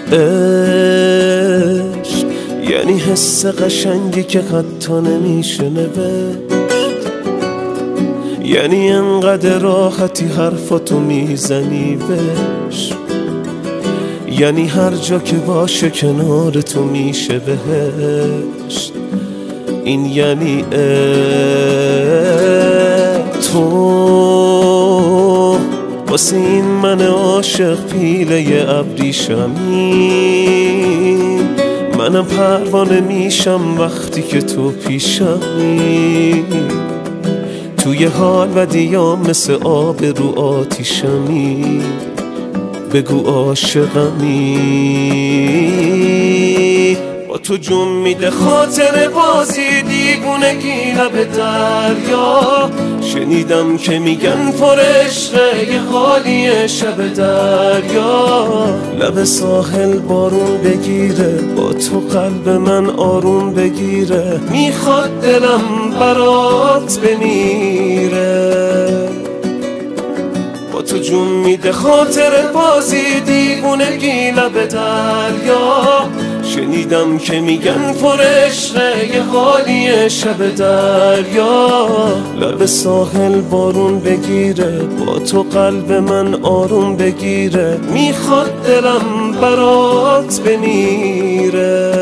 عشق یعنی حس قشنگی که حتی نمیشه نوشت، یعنی انقدر راحتی حرفاتو میزنی بهش، یعنی هر جا که باشه کنار تو میشه بهشت. این یعنی تو واسه این من عاشق پیله ابریشمی، منم پروانه میشم وقتی که تو پیشمی، توی حال و دیام مثل آب رو آتیشمی، بگو عاشقمی. با تو جون میده خاطر بازی دیوونگی لب دریا، شنیدم که میگن پر عشقه یه حالیه شب دریا، لب ساحل بارون بگیره با تو قلب من آروم بگیره، میخواد دلم برات بمیره. با تو جون میده خاطر بازی دیوونگی لب دریا، شنیدم که میگن پر عشقه یه حالیه شب دریا، لب ساحل بارون بگیره با تو قلب من آروم بگیره، میخواد دلم برات بمیره.